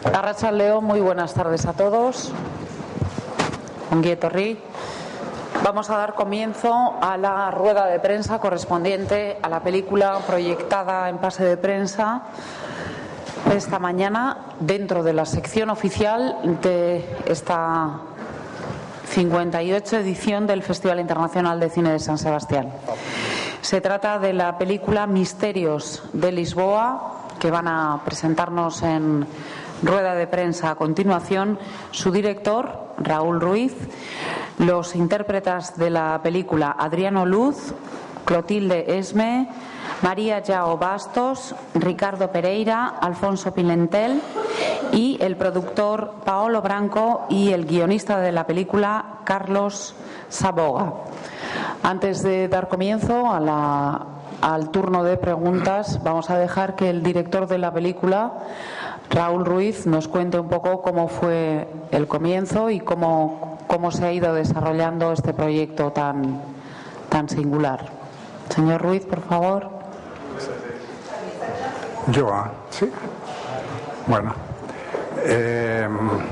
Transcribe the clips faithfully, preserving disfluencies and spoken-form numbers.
Arratsalde on, muy buenas tardes a todos. Ongi etorri. Vamos a dar comienzo a la rueda de prensa correspondiente a la película proyectada en pase de prensa esta mañana dentro de la sección oficial de esta cincuenta y ocho edición del Festival Internacional de Cine de San Sebastián. Se trata de la película Misterios de Lisboa, que van a presentarnos en rueda de prensa a continuación su director, Raúl Ruiz, los intérpretes de la película Adriano Luz, Clotilde Esme, María João Bastos, Ricardo Pereira, Alfonso Pimentel y el productor Paolo Branco y el guionista de la película Carlos Saboga. Antes de dar comienzo a la, al turno de preguntas, vamos a dejar que el director de la película, Raúl Ruiz, nos cuente un poco cómo fue el comienzo y cómo, cómo se ha ido desarrollando este proyecto tan, tan singular. Señor Ruiz, por favor. Yo, ah, sí. Bueno, eh,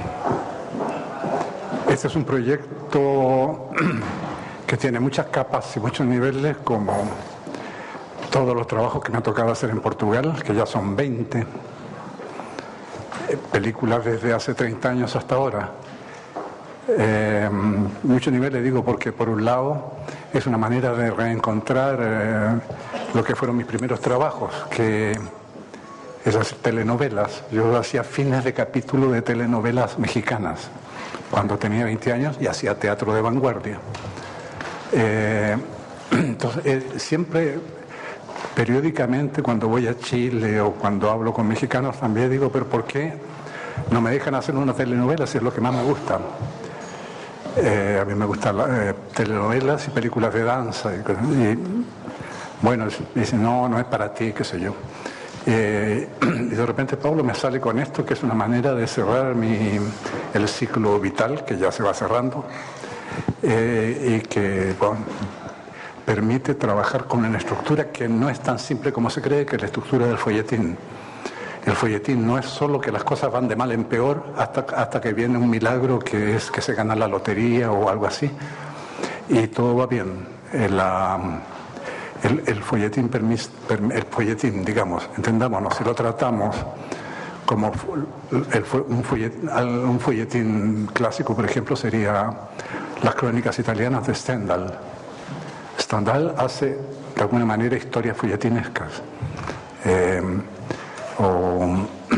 este es un proyecto que tiene muchas capas y muchos niveles, como todos los trabajos que me ha tocado hacer en Portugal, que ya son veinte eh, películas desde hace treinta años hasta ahora. Eh, muchos niveles, digo, porque por un lado es una manera de reencontrar eh, lo que fueron mis primeros trabajos, que es hacer telenovelas. Yo hacía fines de capítulo de telenovelas mexicanas cuando tenía veinte años y hacía teatro de vanguardia. Eh, entonces, eh, siempre, periódicamente, cuando voy a Chile o cuando hablo con mexicanos, también digo, pero ¿por qué no me dejan hacer una telenovela si es lo que más me gusta? Eh, a mí me gustan eh, telenovelas y películas de danza. Y, y bueno, dicen, no, no es para ti, qué sé yo. Eh, y de repente Pablo me sale con esto, que es una manera de cerrar mi, el ciclo vital, que ya se va cerrando, eh, y que bueno, permite trabajar con una estructura que no es tan simple como se cree, que es la estructura del folletín. El folletín no es solo que las cosas van de mal en peor hasta, hasta que viene un milagro, que es que se gana la lotería o algo así, y todo va bien. El, uh, el, el, folletín, permis, per, el folletín, digamos, entendámonos, si lo tratamos como el, un, folletín, un folletín clásico, por ejemplo, sería Las Crónicas Italianas de Stendhal. Stendhal hace, de alguna manera, historias folletinescas. Eh, o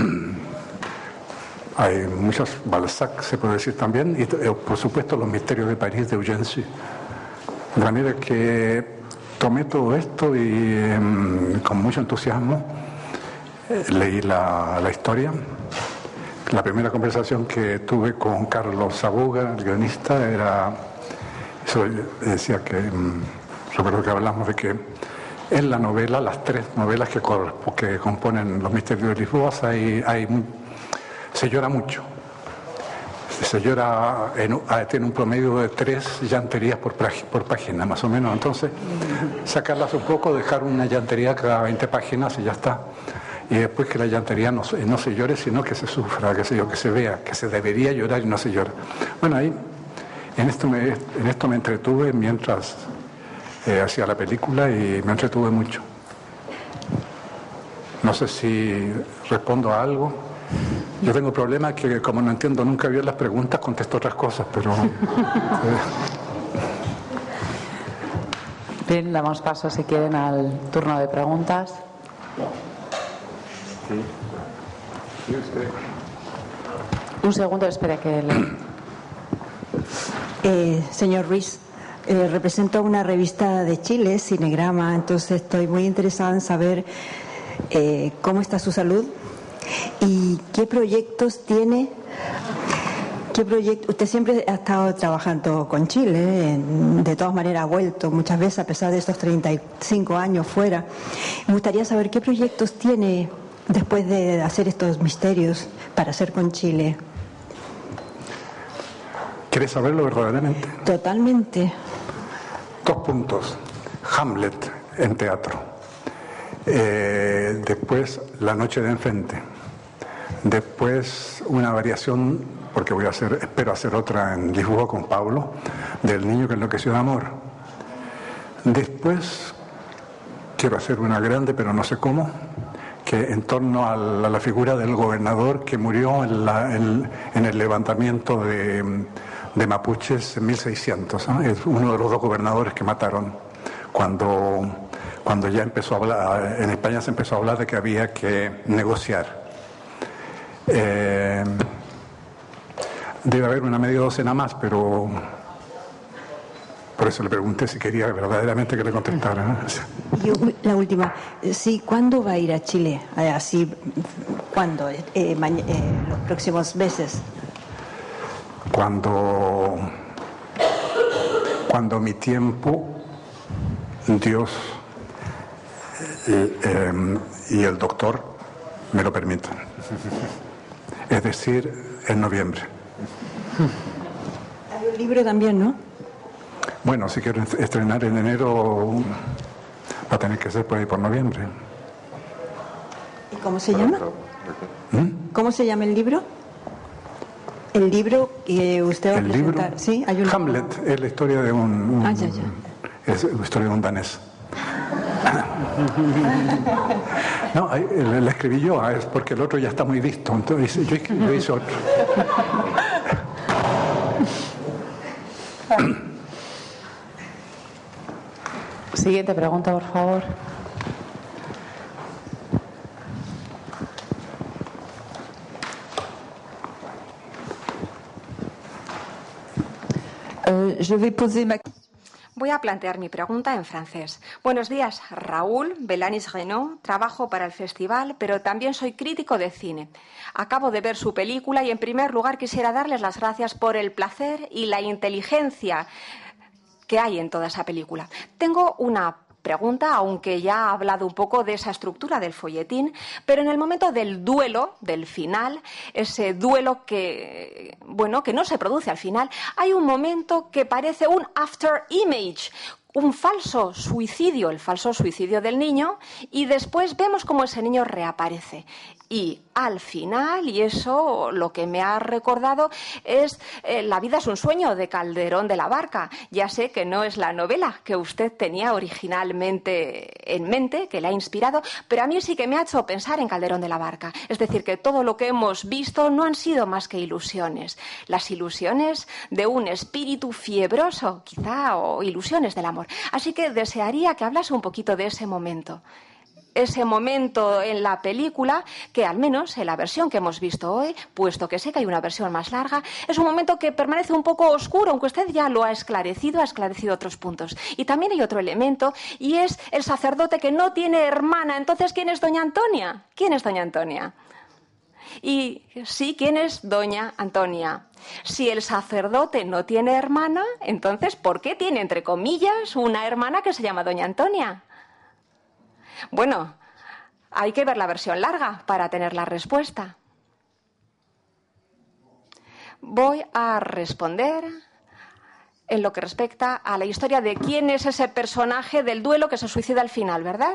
hay muchas, Balzac se puede decir también, y por supuesto Los Misterios de París de Eugène Sue. De manera que tomé todo esto y eh, con mucho entusiasmo eh, leí la, la historia. La primera conversación que tuve con Carlos Saboga, el guionista, era eso, decía que mm, recuerdo que hablamos de que en la novela, las tres novelas que, que componen Los Misterios de Lisboa, hay, hay, se llora mucho. Se llora, en, tiene un promedio de tres llanterías por, por página, más o menos. Entonces, sacarlas un poco, dejar una llantería cada veinte páginas y ya está. Y después que la llantería no, no se llore, sino que se sufra, que se, yo, que se vea, que se debería llorar y no se llora. Bueno, ahí, en esto me, en esto me entretuve mientras Eh, hacía la película y me entretuve mucho. No sé si respondo a algo. Yo tengo problemas que, como no entiendo nunca bien las preguntas, contesto otras cosas, pero... eh. Bien, damos paso, si quieren, al turno de preguntas. Sí. Sí, usted. Un segundo, espera que le... Eh, señor Ruiz, Eh, represento una revista de Chile, Cinegrama, entonces estoy muy interesada en saber eh, cómo está su salud y qué proyectos tiene. ¿Qué proyecto? Usted siempre ha estado trabajando con Chile, eh, de todas maneras ha vuelto muchas veces a pesar de estos treinta y cinco años fuera. Me gustaría saber qué proyectos tiene después de hacer estos misterios para hacer con Chile. ¿Quieres saberlo verdaderamente? Totalmente. Dos puntos. Hamlet en teatro. Eh, después La Noche de Enfrente Después una variación, porque voy a hacer, espero hacer otra en Lisboa con Pablo, del niño que enloqueció de amor. Después quiero hacer una grande, pero no sé cómo, que en torno a la, a la figura del gobernador que murió en, la, en, en el levantamiento de, de mapuches en mil seiscientos, ¿no? Es uno de los dos gobernadores que mataron cuando, cuando ya empezó a hablar, en España se empezó a hablar de que había que negociar. Eh, debe haber una media docena más, pero por eso le pregunté si quería verdaderamente que le contestara, ¿no? Y la última, sí, ¿cuándo va a ir a Chile? Así, ¿cuándo? Eh, eh, los próximos meses. Cuando, cuando mi tiempo, Dios eh, eh, y el doctor me lo permitan. Es decir, en noviembre. Hay un libro también, ¿no? Bueno, si quiero estrenar en enero, va a tener que ser por ahí por noviembre. ¿Y cómo se llama? ¿Mm? ¿Cómo se llama el libro? El libro que usted va a ¿El presentar. libro? Sí, hay un Hamlet libro. es la historia de un, un Ah, ya, ya. es la historia de un danés. No, la escribí yo, es porque el otro ya está muy visto, entonces yo, yo hice otro. Siguiente pregunta, por favor. Euh, je vais poser ma... Voy a plantear mi pregunta en francés. Buenos días, Raúl Belanis Renaud. Trabajo para el festival, pero también soy crítico de cine. Acabo de ver su película y, en primer lugar, quisiera darles las gracias por el placer y la inteligencia que hay en toda esa película. Tengo una pregunta, aunque ya ha hablado un poco de esa estructura del folletín, pero en el momento del duelo, del final, ese duelo que, bueno, que no se produce al final, hay un momento que parece un after image, un falso suicidio, el falso suicidio del niño, y después vemos cómo ese niño reaparece. Y al final, y eso lo que me ha recordado es eh, La vida es un sueño, de Calderón de la Barca. Ya sé que no es la novela que usted tenía originalmente en mente, que le ha inspirado, pero a mí sí que me ha hecho pensar en Calderón de la Barca. Es decir, que todo lo que hemos visto no han sido más que ilusiones. Las ilusiones de un espíritu fiebroso, quizá, o ilusiones del amor. Así que desearía que hablase un poquito de ese momento. Ese momento en la película, que al menos en la versión que hemos visto hoy, puesto que sé que hay una versión más larga, es un momento que permanece un poco oscuro, aunque usted ya lo ha esclarecido, ha esclarecido otros puntos. Y también hay otro elemento, y es el sacerdote que no tiene hermana. Entonces, ¿quién es doña Antonia? ¿Quién es doña Antonia? Y sí, ¿quién es doña Antonia? Si el sacerdote no tiene hermana, entonces, ¿por qué tiene, entre comillas, una hermana que se llama doña Antonia? Bueno, hay que ver la versión larga para tener la respuesta. Voy a responder en lo que respecta a la historia de quién es ese personaje del duelo que se suicida al final, ¿verdad?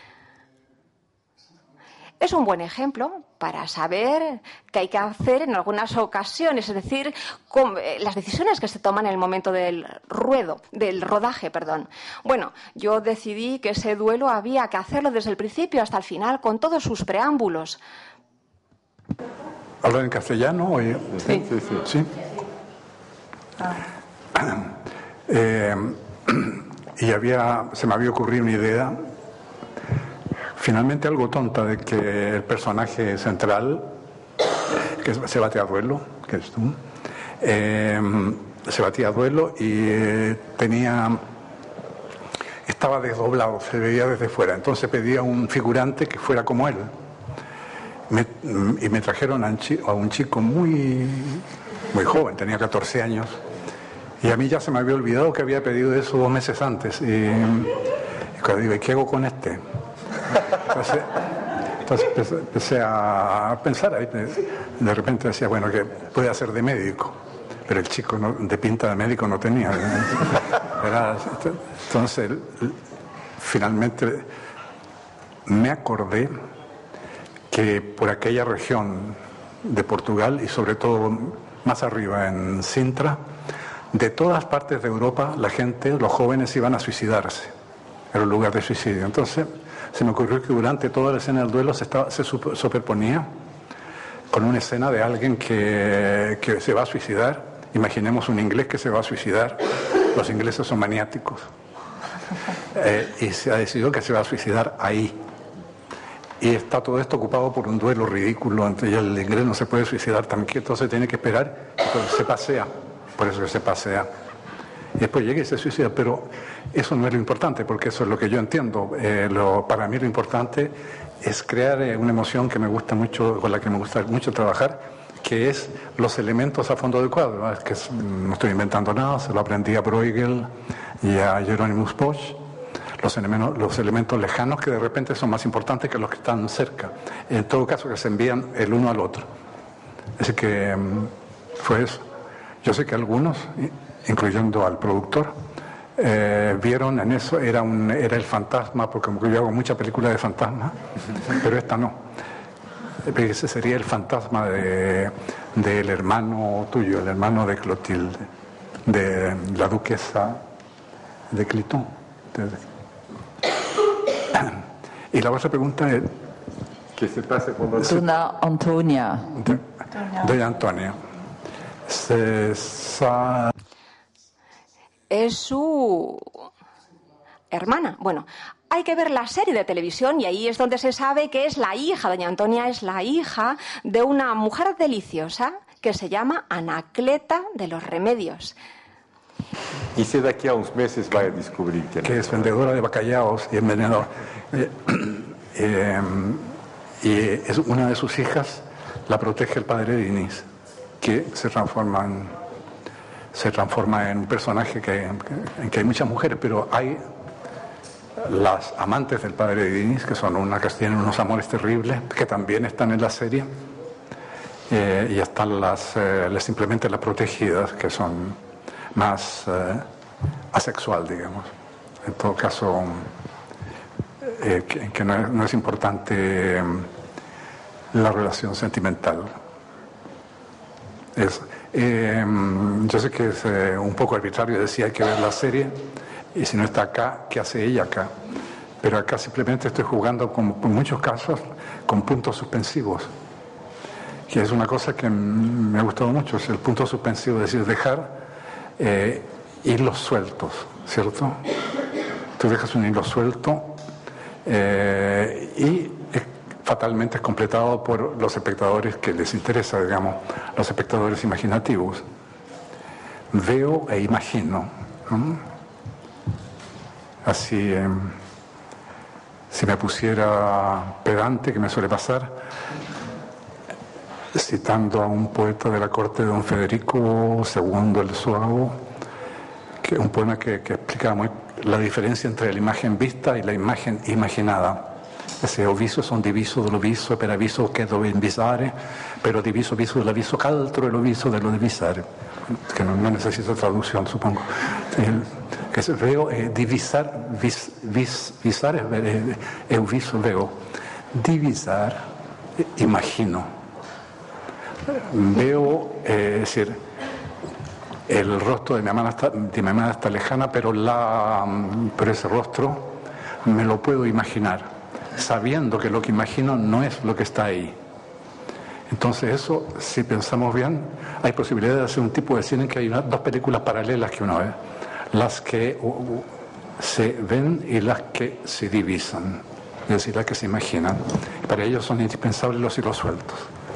Es un buen ejemplo para saber qué hay que hacer en algunas ocasiones, es decir, con, eh, las decisiones que se toman en el momento del ruedo, del rodaje, perdón. Bueno, yo decidí que ese duelo había que hacerlo desde el principio hasta el final, con todos sus preámbulos. ¿Hablan en castellano? O... Sí. Sí, sí, sí. ¿Sí? Ah. Eh, y había, se me había ocurrido una idea, finalmente algo tonta, de que el personaje central, que se batía a duelo, que es tú, eh, se batía a duelo y eh, tenía, estaba desdoblado, se veía desde fuera. Entonces pedía a un figurante que fuera como él. Me, y me trajeron a un, chico, a un chico muy, muy joven, tenía catorce años. Y a mí ya se me había olvidado que había pedido eso dos meses antes. Y, y cuando digo, ¿y qué hago con este? Entonces, entonces empecé a pensar ahí, de repente decía, bueno, que puede hacer de médico, pero el chico no, de pinta de médico no tenía. Era, entonces, finalmente me acordé que por aquella región de Portugal y sobre todo más arriba en Sintra, de todas partes de Europa la gente, los jóvenes iban a suicidarse. Era un lugar de suicidio. Entonces se me ocurrió que durante toda la escena del duelo se, estaba, se superponía con una escena de alguien que, que se va a suicidar. Imaginemos un inglés que se va a suicidar. Los ingleses son maniáticos. Eh, y se ha decidido que se va a suicidar ahí. Y está todo esto ocupado por un duelo ridículo. Entonces el inglés no se puede suicidar tan quieto, se tiene que esperar. Entonces se pasea. Por eso que se pasea. Y después llega y se suicida. Pero eso no es lo importante, porque eso es lo que yo entiendo. Eh, lo, para mí lo importante es crear eh, una emoción que me gusta mucho, con la que me gusta mucho trabajar, que es los elementos a fondo del cuadro, ¿no? Es que es, no estoy inventando nada, se lo aprendí a Bruegel y a Hieronymus Bosch. Los elementos, los elementos lejanos que de repente son más importantes que los que están cerca. En todo caso, que se envían el uno al otro. Así que um, fue eso. Yo sé que algunos, incluyendo al productor, eh, vieron en eso, era, un, era el fantasma, porque como yo hago muchas películas de fantasmas, pero esta no. Ese sería el fantasma de, del hermano tuyo, el hermano de Clotilde, de la duquesa de Cliton. Y la otra pregunta es... ¿Qué se pasa cuando... Dona Antonia. De, Doña Antonia. Se sa... Es su hermana. Bueno, hay que ver la serie de televisión y ahí es donde se sabe que es la hija, doña Antonia es la hija de una mujer deliciosa que se llama Anacleta de los Remedios. Y si de aquí a unos meses va a descubrir quién que es vendedora de bacalaos y envenenador. Eh, eh, y es una de sus hijas, la protege el padre Diniz, que se transforma en, se transforma en un personaje que, en que hay muchas mujeres, pero hay las amantes del padre Diniz, que son una que tienen unos amores terribles, que también están en la serie, eh, y están las, eh, las simplemente las protegidas, que son más eh, asexual, digamos. En todo caso, eh, que, que no, es, no es importante eh, la relación sentimental. Es, eh, yo sé que es eh, un poco arbitrario decir hay que ver la serie y si no está acá, ¿qué hace ella acá? Pero acá simplemente estoy jugando con, en muchos casos con puntos suspensivos, que es una cosa que me ha gustado mucho, es el punto suspensivo, es decir, dejar Eh, hilos sueltos, ¿cierto? Tú dejas un hilo suelto eh, y es, fatalmente es completado por los espectadores que les interesa, digamos, los espectadores imaginativos. Veo e imagino, ¿no? Así, eh, si me pusiera pedante, que me suele pasar, citando a un poeta de la corte de don Federico segundo el Suavo, que es un poema que, que explica muy la differenza entre la imagen vista e la imagen immaginata. Se ho visto sono diviso dello viso per avviso che devo invisare, però diviso viso dell'avviso qu'altro e lo viso dello divisare, que no, no necesito traducción, supongo. El, que se veo eh, divisar, vis, vis, visar es, eh, es un viso, veo. Divisar, eh, imagino. Veo, eh, es decir, el rostro de mi mamá está, de mi mamá está lejana, pero, la, pero ese rostro me lo puedo imaginar, sabiendo que lo que imagino no es lo que está ahí. Entonces eso, si pensamos bien, hay posibilidad de hacer un tipo de cine en que hay una, dos películas paralelas que uno ve, las que uh, se ven y las que se divisan, es decir, las que se imaginan. Para ellos son indispensables los hilos sueltos.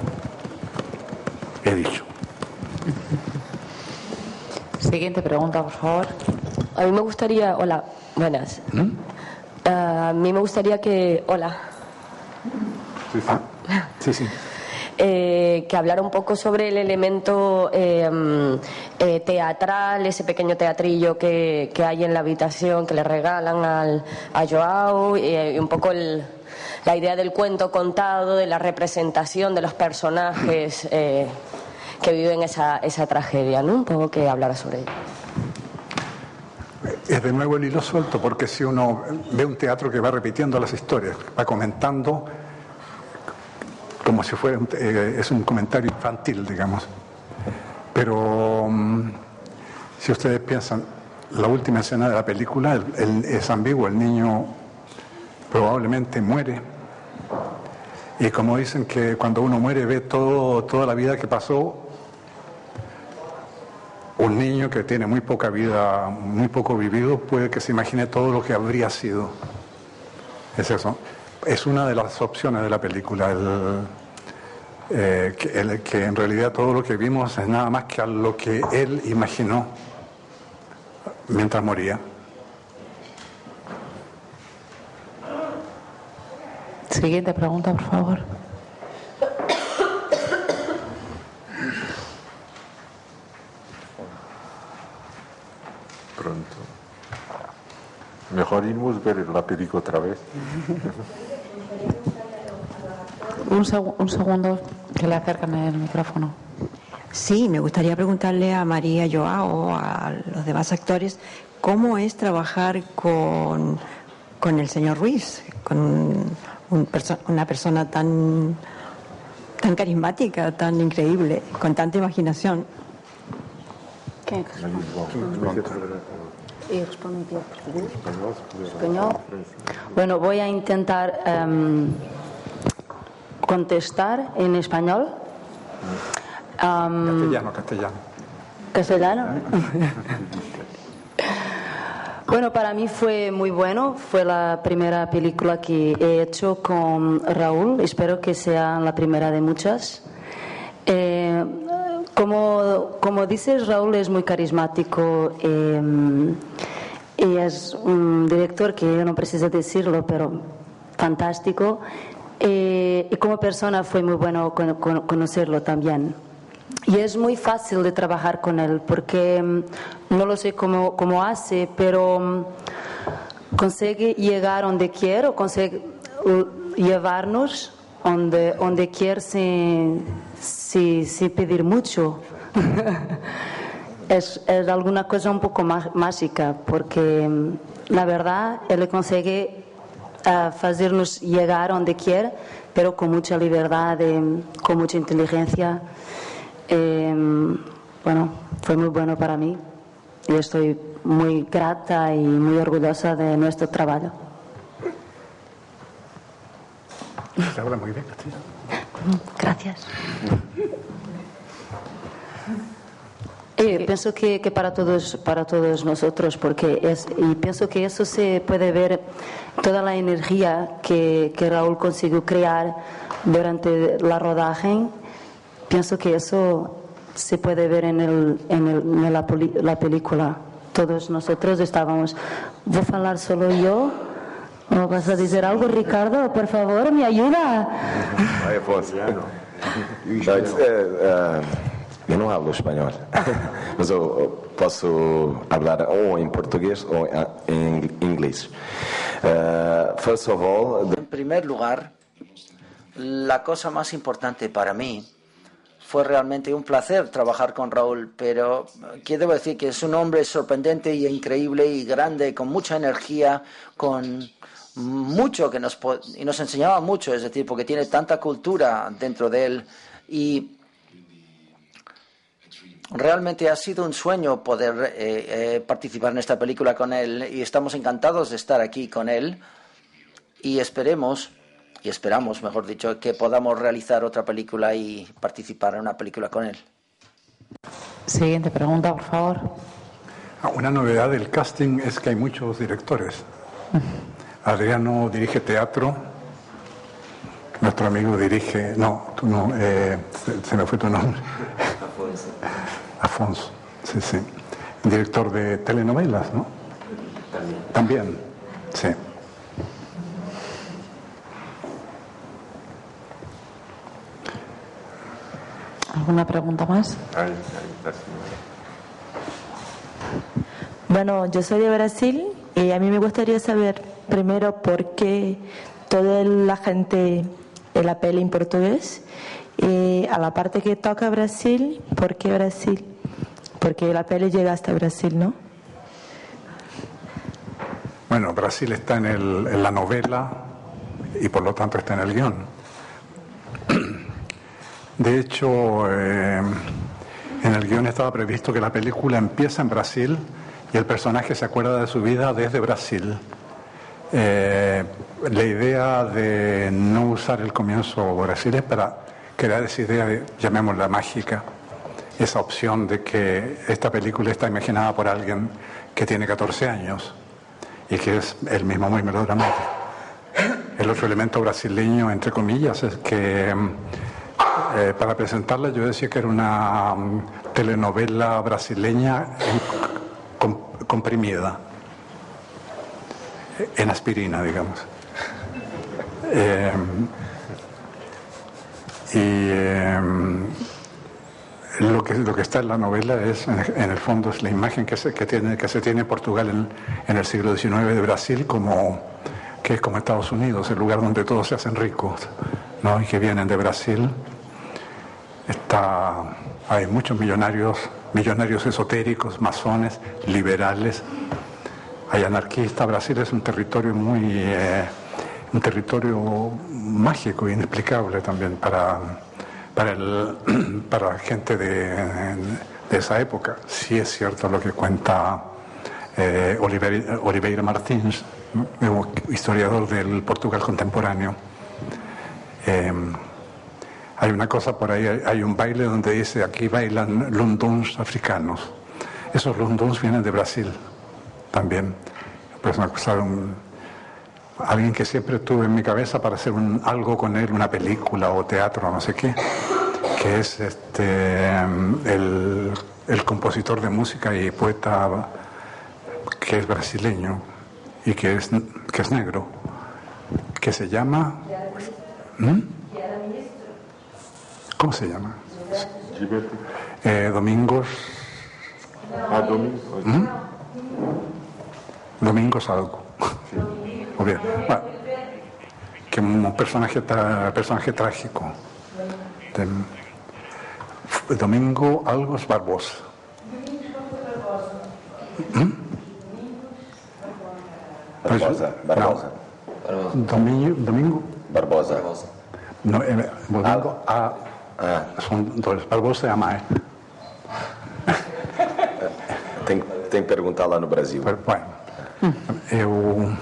He dicho. Siguiente pregunta, por favor. A mí me gustaría... Hola, buenas. ¿Mm? Uh, a mí me gustaría que... Hola. Sí, sí. sí, sí. Eh, que hablara un poco sobre el elemento eh, eh, teatral, ese pequeño teatrillo que, que hay en la habitación, que le regalan al, a Joao, y, y un poco el, la idea del cuento contado, de la representación de los personajes eh, que viven esa, esa tragedia, ¿no? Un poco que hablara sobre ello. Es de nuevo el hilo suelto, porque si uno ve un teatro que va repitiendo las historias, va comentando como si fuera, un, eh, es un comentario infantil, digamos. Pero um, si ustedes piensan, la última escena de la película el, el, es ambiguo, el niño probablemente muere. Y como dicen que cuando uno muere ve todo, toda la vida que pasó, un niño que tiene muy poca vida, muy poco vivido, puede que se imagine todo lo que habría sido. Es eso. Es una de las opciones de la película, el, eh, que, el, que en realidad todo lo que vimos es nada más que a lo que él imaginó mientras moría. Siguiente pregunta, por favor. Pronto. Mejor irnos ver la película otra vez. Un, seg- un segundo, que le acercan el micrófono. Sí, me gustaría preguntarle a María Joao, a los demás actores, ¿cómo es trabajar con, con el señor Ruiz, con un, un perso- una persona tan, tan carismática, tan increíble, con tanta imaginación? ¿Qué? Y responde en portugués. Español. Bueno, voy a intentar um, contestar en español. Um, Castellano, castellano. ¿Castellano? Bueno, para mí fue muy bueno. Fue la primera película que he hecho con Raúl. Espero que sea la primera de muchas. Eh, como, como dices, Raúl es muy carismático eh, y es un director que yo no preciso decirlo, pero fantástico. Eh, y como persona fue muy bueno con, con, conocerlo también. Y es muy fácil de trabajar con él porque no lo sé cómo, cómo hace, pero consigue llegar donde quiere, o consigue llevarnos donde, donde quiere sin, sin, sin pedir mucho. es, es alguna cosa un poco má, mágica, porque la verdad él consigue uh, hacernos llegar donde quiere, pero con mucha libertad, eh, con mucha inteligencia. Eh, bueno, fue muy bueno para mí y estoy muy grata y muy orgullosa de nuestro trabajo. Se habla muy bien castellano. Gracias. Y pienso que, que para todos para todos nosotros, porque es, y pienso que eso se puede ver, toda la energía que, que Raúl consiguió crear durante la rodaje. Pienso que eso se puede ver en, el, en, el, en la, poli, la película. Todos nosotros estábamos. ¿Voy a hablar solo yo? ¿O vas a decir algo, Ricardo? Por favor, me ayuda. Vai, Afonso. Não, uh, uh, eu não hablo espanhol, mas eu posso falar ou em português ou em inglês. Uh, first of all, En primer lugar, la cosa más importante para mí fue realmente un placer trabajar con Raúl, pero ¿qué debo decir? Que es un hombre sorprendente y increíble y grande, con mucha energía, con mucho que nos, y nos enseñaba mucho, es decir, porque tiene tanta cultura dentro de él y realmente ha sido un sueño poder eh, eh, participar en esta película con él y estamos encantados de estar aquí con él y esperemos y esperamos, mejor dicho, que podamos realizar otra película y participar en una película con él. Siguiente pregunta, por favor. Una novedad del casting es que hay muchos directores. Adriano dirige teatro, nuestro amigo dirige, no, tú no, eh, se, se me fue tu nombre. Afonso. Afonso, sí, sí. Director de telenovelas, ¿no? También. También, sí. ¿Alguna pregunta más? Ahí, ahí, la señora. Bueno, yo soy de Brasil y a mí me gustaría saber primero por qué toda la gente en la peli en portugués y a la parte que toca Brasil, ¿por qué Brasil? Porque la peli llega hasta Brasil, ¿no? Bueno, Brasil está en, el, en la novela y por lo tanto está en el guión. De hecho, eh, en el guión estaba previsto que la película empieza en Brasil y el personaje se acuerda de su vida desde Brasil. Eh, la idea de no usar el comienzo Brasil es para crear esa idea de, llamémosla mágica, esa opción de que esta película está imaginada por alguien que tiene catorce años y que es el mismo muy melodramático. El otro elemento brasileño, entre comillas, es que eh, para presentarla yo decía que era una um, telenovela brasileña en, com, comprimida, en aspirina, digamos. Eh, y eh, lo que, lo que está en la novela es, en, en el fondo, es la imagen que se, que tiene, que se tiene en Portugal en, en el siglo diecinueve de Brasil, como, que es como Estados Unidos, el lugar donde todos se hacen ricos, ¿no? Y que vienen de Brasil. Está, hay muchos millonarios, millonarios esotéricos, masones, liberales. Hay anarquistas. Brasil es un territorio muy, eh, un territorio mágico e inexplicable también para, para, el, para la gente de, de esa época. Sí es cierto lo que cuenta eh, Oliveira, Oliveira Martins, ¿no? Historiador del Portugal contemporáneo. Eh, hay una cosa por ahí, hay un baile donde dice aquí bailan lunduns africanos. Esos lunduns vienen de Brasil también. Pues una cosa, un, alguien que siempre tuve en mi cabeza para hacer un, algo con él, una película o teatro, no sé qué, que es este el, el compositor de música y poeta que es brasileño y que es, que es negro, que se llama... ¿Mm? ¿Cómo se llama? Eh, Domingos... Ah, Domingos. ¿Mm? Domingos algo. Muy bien. Bueno, que un personaje, tra, personaje trágico. De, Domingo Algos Barbosa. ¿Mm? Barbosa. Barbosa. No. Domingo, Domingo Barbosa. No, eh, Domingo a, ah. Son dois. Barbosa é a mãe. Tem, tem que perguntar lá no Brasil. Bueno, eu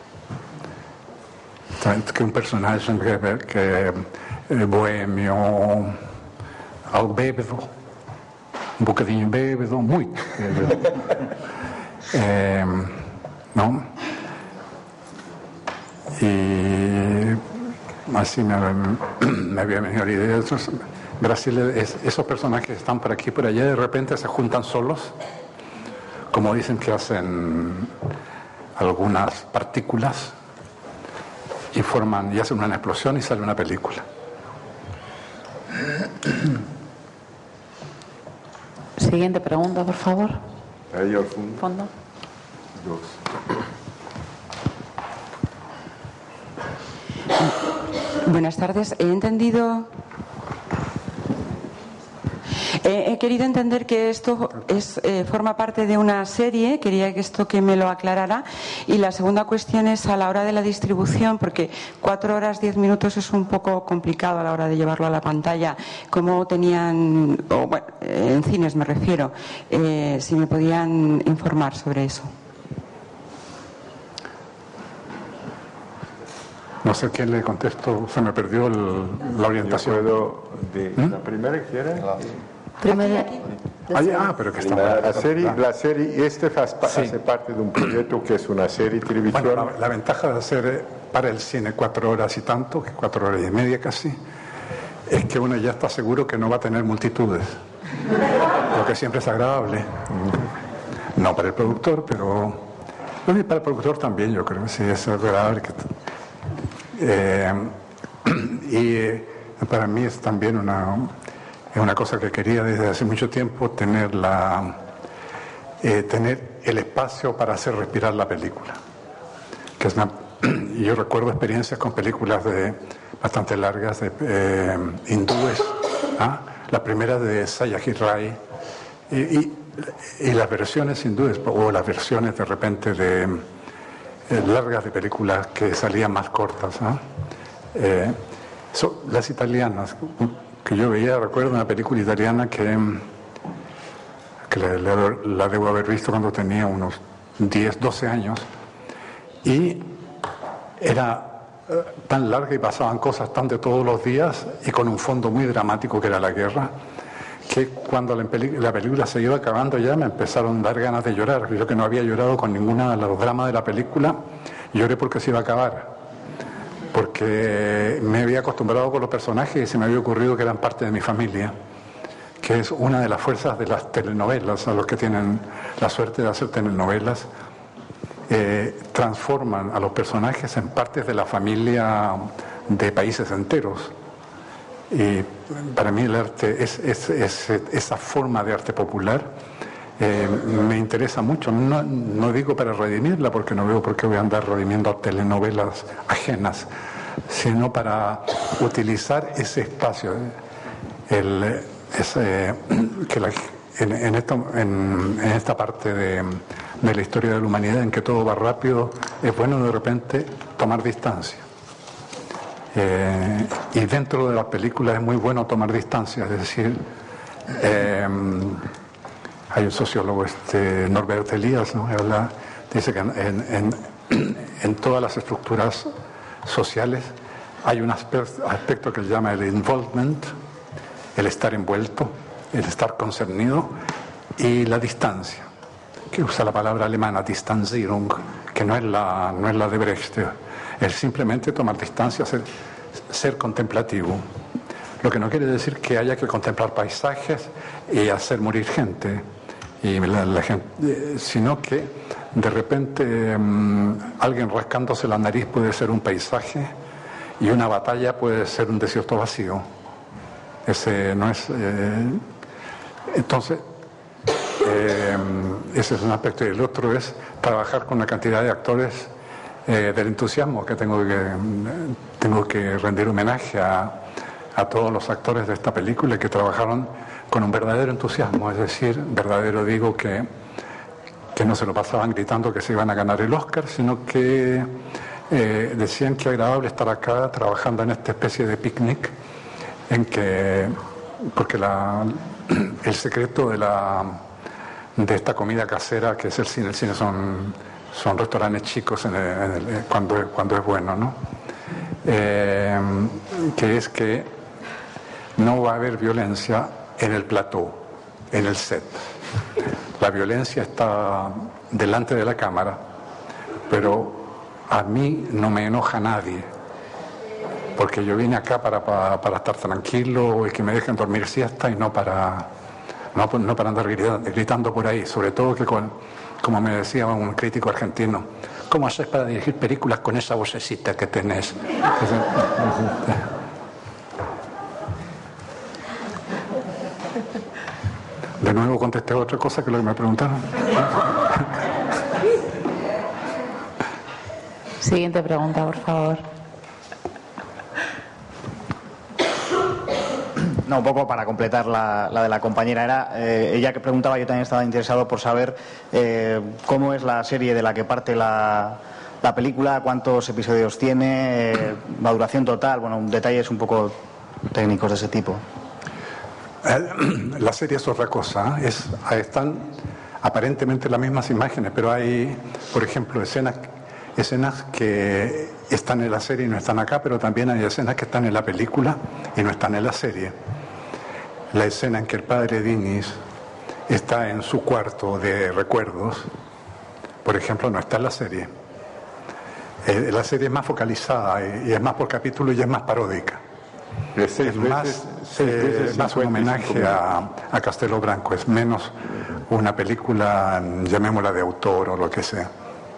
que um personagem que, que é boêmio, algo bêbado, um bocadinho bêbado, muito bêbado. É, não? Y así me, me había venido la idea. Entonces, Brasil, es, esos personajes que están por aquí y por allá, de repente se juntan solos, como dicen que hacen algunas partículas y forman y hacen una explosión y sale una película. Siguiente pregunta, por favor. Ahí al fondo. Fondo. Dos. Buenas tardes. He entendido... He, he querido entender que esto es, eh, forma parte de una serie. Quería que esto que me lo aclarara. Y la segunda cuestión es a la hora de la distribución, porque cuatro horas, diez minutos es un poco complicado a la hora de llevarlo a la pantalla. ¿Cómo tenían, o, bueno, en cines me refiero, eh, si me podían informar sobre eso? No sé quién le contesto, se me perdió el, la orientación. Yo puedo de ¿Mm? La primera quiere. Primera. Ay, ah, pero que está la, la serie, la serie, este hace, sí. hace parte de un proyecto que es una serie de televisión. Bueno, la, la ventaja de hacer para el cine cuatro horas y tanto, que cuatro horas y media casi, es que uno ya está seguro que no va a tener multitudes, lo que siempre es agradable. No para el productor, pero bueno, y para el productor también, yo creo que sí es agradable. Que, eh, y eh, para mí es también una, es una cosa que quería desde hace mucho tiempo, tener, la, eh, tener el espacio para hacer respirar la película. Que es una, y yo recuerdo experiencias con películas de, bastante largas, de eh, hindúes, ¿ah? La primera de Satyajit Ray, y, y, y las versiones hindúes, o las versiones de repente de largas de películas que salían más cortas, ¿no? Eh, so, las italianas, que yo veía, recuerdo una película italiana que, que la, la, la debo haber visto cuando tenía unos diez, doce años, y era eh, tan larga y pasaban cosas tan de todos los días y con un fondo muy dramático que era la guerra, que cuando la, peli la película se iba acabando ya me empezaron a dar ganas de llorar. Yo que no había llorado con ninguna de los dramas de la película, lloré porque se iba a acabar, porque me había acostumbrado con los personajes y se me había ocurrido que eran parte de mi familia, que es una de las fuerzas de las telenovelas. A los que tienen la suerte de hacer telenovelas, eh, transforman a los personajes en partes de la familia de países enteros. Y para mí el arte, es, es, es, esa forma de arte popular, eh, me interesa mucho. No, no digo para redimirla, porque no veo por qué voy a andar redimiendo telenovelas ajenas, sino para utilizar ese espacio, el, ese, que la, en, en, esta, en, en esta parte de, de la historia de la humanidad en que todo va rápido, es bueno de repente tomar distancia. Eh, y dentro de las películas es muy bueno tomar distancia, es decir, eh, hay un sociólogo, este, Norbert Elias, ¿no? Habla, dice que en, en, en todas las estructuras sociales hay un aspecto, aspecto que él llama el involvement, el estar envuelto, el estar concernido, y la distancia, que usa la palabra alemana Distanzierung, que no es la, no es la de Brecht, es simplemente tomar distancia, ser, ser contemplativo. Lo que no quiere decir que haya que contemplar paisajes y hacer morir gente, y la, la gente, sino que de repente um, alguien rascándose la nariz puede ser un paisaje y una batalla puede ser un desierto vacío. Ese no es. Eh, entonces, eh, ese es un aspecto. Y el otro es trabajar con una cantidad de actores eh, del entusiasmo, que tengo que tengo que rendir homenaje a, a todos los actores de esta película que trabajaron con un verdadero entusiasmo, es decir, verdadero digo que, que no se lo pasaban gritando que se iban a ganar el Oscar, sino que eh, decían que agradable estar acá trabajando en esta especie de picnic, en que, porque la, el secreto de, la, de esta comida casera que es el cine, el cine son, son restaurantes chicos en el, en el, cuando, cuando es bueno, ¿no? Eh, que es que no va a haber violencia en el plató, en el set. La violencia está delante de la cámara, pero a mí no me enoja nadie, porque yo vine acá para, para, para estar tranquilo y que me dejen dormir siesta y no para, no, no para andar gritando, gritando por ahí, sobre todo que con, como me decía un crítico argentino, ¿cómo haces para dirigir películas con esa vocecita que tenés? De nuevo contesté otra cosa que lo que me preguntaron. Siguiente pregunta, por favor. No, un poco para completar la, la de la compañera. Era eh, ella que preguntaba, yo también estaba interesado por saber eh, cómo es la serie de la que parte la, la película, cuántos episodios tiene, eh, la duración total, bueno, detalles un poco técnicos de ese tipo. La serie es otra cosa, es, están aparentemente las mismas imágenes, pero hay, por ejemplo, escenas, escenas que están en la serie y no están acá, pero también hay escenas que están en la película y no están en la serie. La escena en que el padre Diniz está en su cuarto de recuerdos, por ejemplo, no está en la serie. Eh, la serie es más focalizada y, y es más por capítulo y es más paródica. Es, es más, eh, más un homenaje a, a Castelo Branco, es menos una película, llamémosla de autor o lo que sea.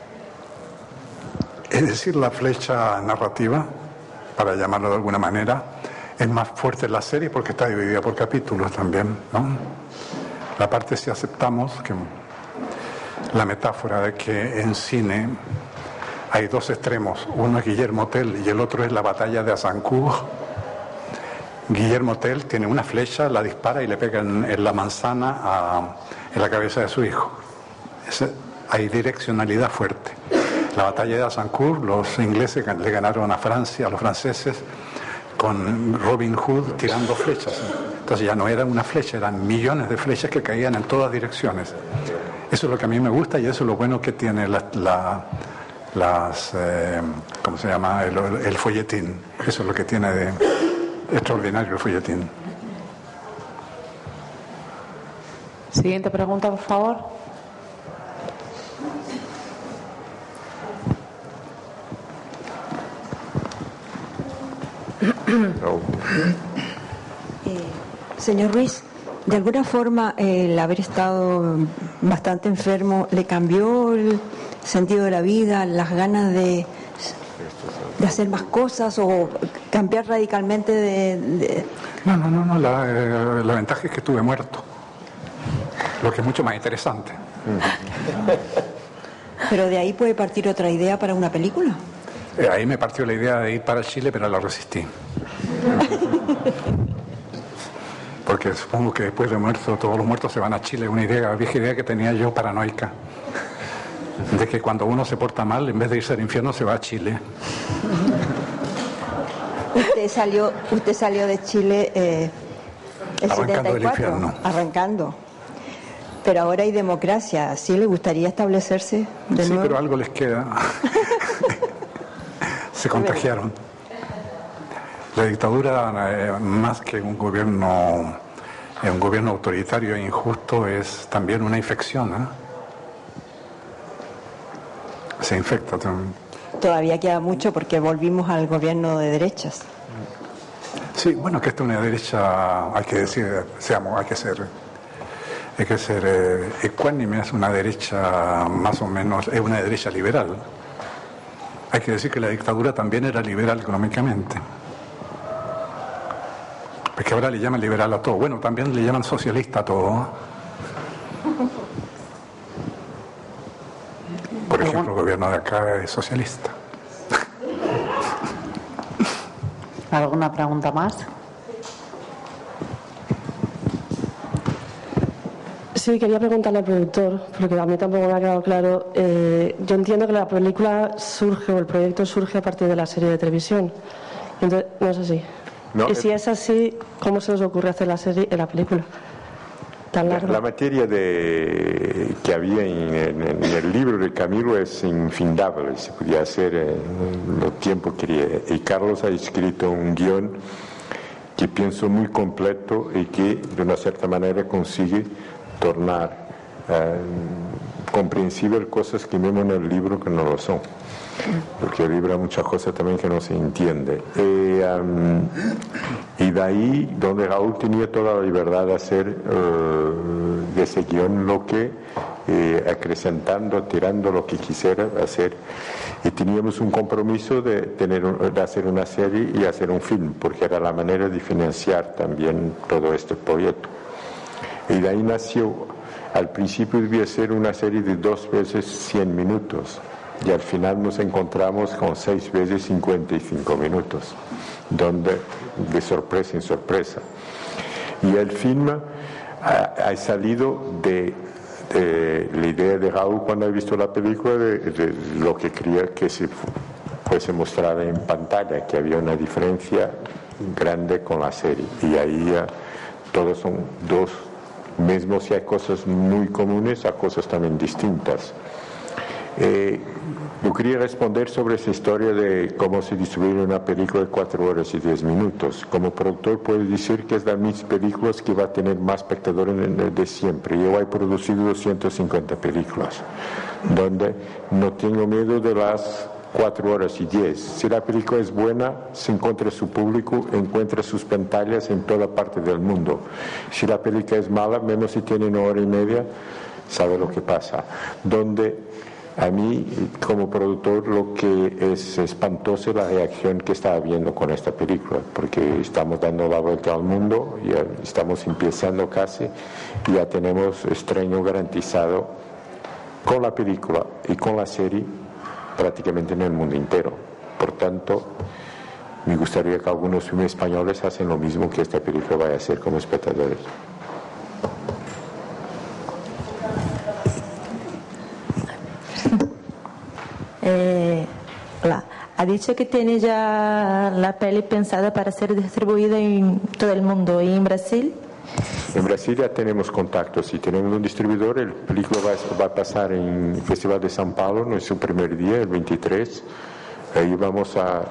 Es decir, la flecha narrativa, para llamarlo de alguna manera, es más fuerte en la serie porque está dividida por capítulos también, ¿no? La parte, si aceptamos que la metáfora de que en cine hay dos extremos, uno es Guillermo Tell y el otro es la batalla de Azincourt. Guillermo Tell tiene una flecha, la dispara y le pega en, en la manzana a, en la cabeza de su hijo. Es, hay direccionalidad fuerte. La batalla de Azincourt, los ingleses le ganaron a Francia, a los franceses, con Robin Hood tirando flechas. Entonces ya no era una flecha, eran millones de flechas que caían en todas direcciones. Eso es lo que a mí me gusta y eso es lo bueno que tiene la, la, las, eh, ¿cómo se llama? El, el folletín. Eso es lo que tiene de extraordinario el folletín. Siguiente pregunta, por favor. Eh, señor Ruiz, ¿de alguna forma eh, el haber estado bastante enfermo le cambió el sentido de la vida, las ganas de, de hacer más cosas o cambiar radicalmente de...? de... No, no, no, no la, eh, la ventaja es que estuve muerto, lo que es mucho más interesante. ¿Pero de ahí puede partir otra idea para una película? Eh, ahí me partió la idea de ir para Chile, pero la resistí. Porque supongo que después de muerto todos los muertos se van a Chile. Una idea, vieja idea que tenía yo paranoica, de que cuando uno se porta mal, en vez de irse al infierno, se va a Chile. Usted salió, usted salió de Chile eh, el Arrancando setenta y cuatro, del infierno. arrancando. Pero ahora hay democracia. ¿Sí le gustaría establecerse de Sí, nuevo? pero algo les queda. Se contagiaron. La dictadura, eh, más que un gobierno, eh, un gobierno autoritario e injusto, es también una infección, ¿eh? Se infecta. Todavía queda mucho porque volvimos al gobierno de derechas. Sí, bueno, que esta es una derecha, hay que decir, seamos, hay que ser, hay que ser eh, ecuánime, es una derecha más o menos, es una derecha liberal. Hay que decir que la dictadura también era liberal económicamente. Porque ahora le llaman liberal a todo. Bueno, también le llaman socialista a todo. Por ejemplo, el gobierno de acá es socialista. ¿Alguna pregunta más? Sí, quería preguntarle al productor, porque a mí tampoco me ha quedado claro. Eh, yo entiendo que la película surge, o el proyecto surge a partir de la serie de televisión. Entonces, no es así. No, y si es así, ¿cómo se os ocurre hacer la serie, la película tan larga? La materia de, que había en, en, en el libro de Camilo es infinable, se podía hacer en el tiempo que quería. Y Carlos ha escrito un guión que pienso muy completo y que de una cierta manera consigue tornar eh, comprensible cosas que vemos en el libro que no lo son, porque el libro hay muchas cosas también que no se entiende. Eh, um, y de ahí donde Raúl tenía toda la libertad de hacer uh, de ese guión lo que eh, acrecentando, tirando lo que quisiera hacer, y teníamos un compromiso de, tener, de hacer una serie y hacer un film, porque era la manera de financiar también todo este proyecto. Y de ahí nació, al principio debía ser una serie de dos veces cien minutos, y al final nos encontramos con seis veces cincuenta y cinco minutos, donde de sorpresa en sorpresa. Y el film ha, ha salido de, de la idea de Raúl cuando ha visto la película, de, de lo que quería que se fuese mostrada en pantalla, que había una diferencia grande con la serie. Y ahí uh, todos son dos. Mismo si hay cosas muy comunes, hay cosas también distintas. Eh, yo quería responder sobre esa historia de cómo se distribuye una película de cuatro horas y diez minutos. Como productor puedo decir que es de mis películas que va a tener más espectadores de siempre. Yo he producido doscientas cincuenta películas, donde no tengo miedo de las cuatro horas y diez. Si la película es buena, se encuentra su público, encuentra sus pantallas en toda parte del mundo. Si la película es mala, menos si tiene una hora y media, sabe lo que pasa. Donde a mí, como productor, lo que es espantoso es la reacción que está habiendo con esta película, porque estamos dando la vuelta al mundo, ya estamos empezando casi, y ya tenemos estreno garantizado con la película y con la serie prácticamente en el mundo entero. Por tanto, me gustaría que algunos filmes españoles hacen lo mismo que esta película vaya a hacer como espectadores. Eh, hola. ha dicho que tiene ya la peli pensada para ser distribuida en todo el mundo y en Brasil. En Brasil ya tenemos contactos y tenemos un distribuidor. El película va, va a pasar en el Festival de São Paulo, no es su primer día, el veintitrés. Ahí vamos a,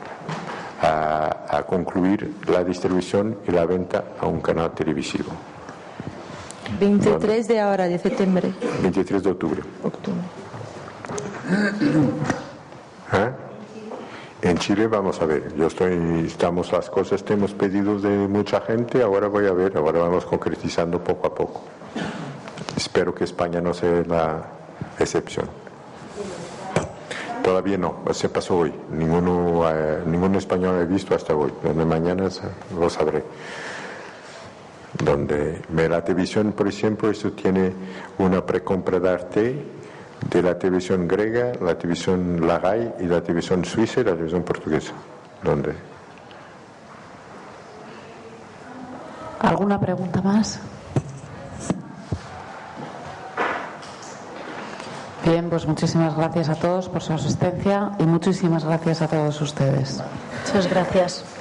a, a concluir la distribución y la venta a un canal televisivo. veintitrés de ahora, de septiembre. veintitrés de octubre. Octubre. ¿Eh? En Chile vamos a ver, yo estoy, estamos las cosas, tenemos pedidos de mucha gente, ahora voy a ver, ahora vamos concretizando poco a poco. Espero que España no sea la excepción. Todavía no, se pasó hoy, ninguno, eh, ningún español he visto hasta hoy, donde mañana lo sabré. Donde la televisión, por ejemplo, esto tiene una precompra de arte de la televisión griega, la televisión Lagai y la televisión suiza y la televisión portuguesa. ¿Dónde? ¿Alguna pregunta más? Bien, pues muchísimas gracias a todos por su asistencia y muchísimas gracias a todos ustedes. Muchas gracias.